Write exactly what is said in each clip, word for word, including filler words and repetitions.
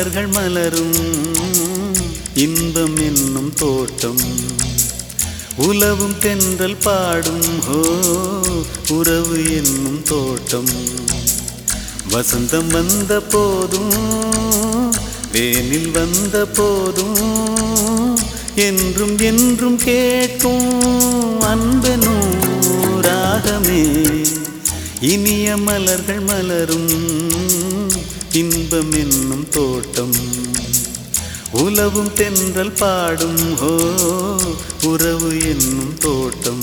மலர்கள் மலரும் இன்பம் என்னும் தோட்டம் உலவும் தென்றல் பாடும் ஹோ உறவு என்னும் தோட்டம் வசந்தம் வந்த போதும் வேனில் வந்த போதும் என்றும் என்றும் கேட்கும் அன்பெனும் ராகமே இனிய மலர்கள் மலரும் இன்பம் என்னும் தோட்டம் உலவும் தென்றல் பாடும் ஹோ உறவு என்னும் தோட்டம்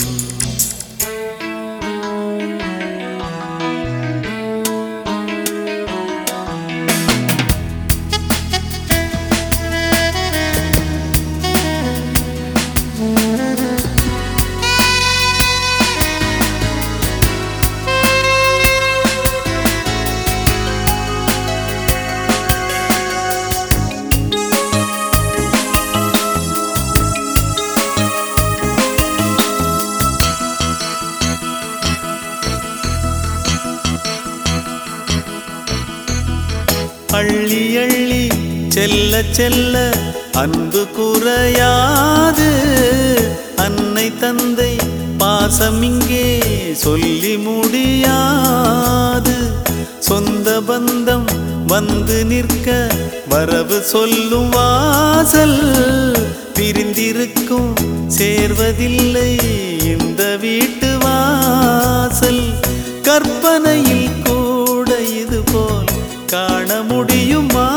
அள்ளி அள்ளி செல்ல செல்ல அன்பு குறையாது அன்னை தந்தை பாசம் இங்கே சொல்லி முடியாது சொந்த பந்தம் வந்து நிற்க வரவு சொல்லும் வாசல் பிரிந்திருக்கும் சேர்வதில்லை இந்த வீட்டு வாசல் கற்பனையில் கூட இது போல் காண முடியுமா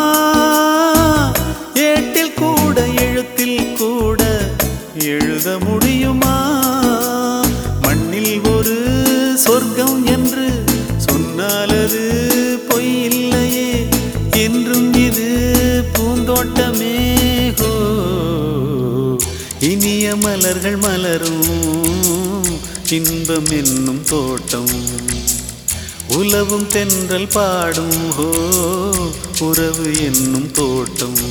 ஏட்டில் கூட எழுத்தில் கூட எழுத முடியுமா மண்ணில் ஒரு சொர்க்கம் என்று சொன்னால் அது பொய் இல்லையே என்றும் இது பூந்தோட்டமே ஹோ இனிய மலர்கள் மலரும் இன்பம் என்னும் தோட்டம் உலவும் தென்றல் பாடும் ஹோ உறவு என்னும் தோட்டம்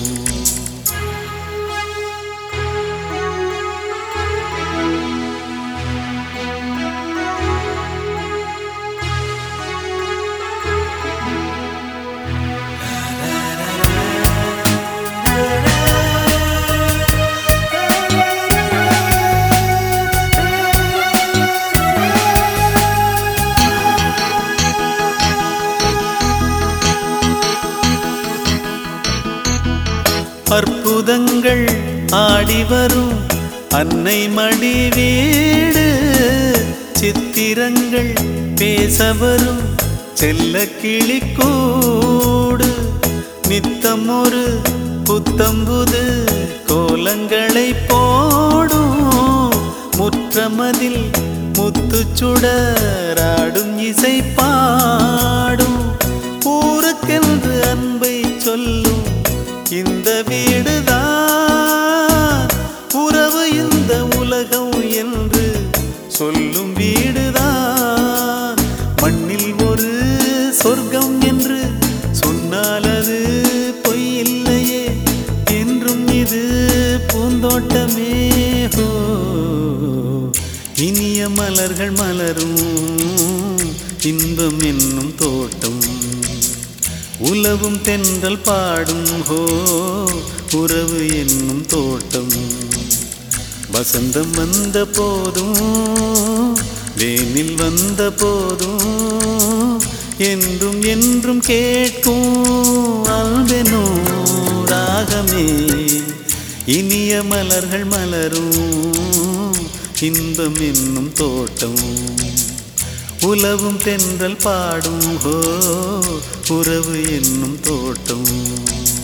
அற்புதங்கள் ஆடி வரும் அன்னை மடி வீடு சித்திரங்கள் பேச வரும் செல்ல கிளிக்கூடு நித்தம் ஒரு புத்தம்புது கோலங்களை போடும் முற்றமதில் முத்துச்சுடராடும் இசை பாடும் ஊருக்கென்று அன்பை சொல்லும் இந்த வீடுதான் உறவு இந்த உலகம் என்று சொல்லும் வீடுதான் மண்ணில் ஒரு சொர்க்கம் என்று சொன்னால் அது பொய் இல்லையே என்றும் இது பூந்தோட்டமே ஹோ இனிய மலர்கள் மலரும் இன்பம் என்னும் தோட்டம் உலவும் தென்றல் பாடும் ஹோ உறவு என்னும் தோட்டம் வசந்தம் வந்த போதும் வேனில் வந்த போதும் என்றும் என்றும் கேட்கும் அன்பெனும் ராகமே இனிய மலர்கள் மலரும் இன்பம் என்னும் தோட்டம் உலவும் தென்றல் பாடும் ஹோ உறவு என்னும் தோட்டம்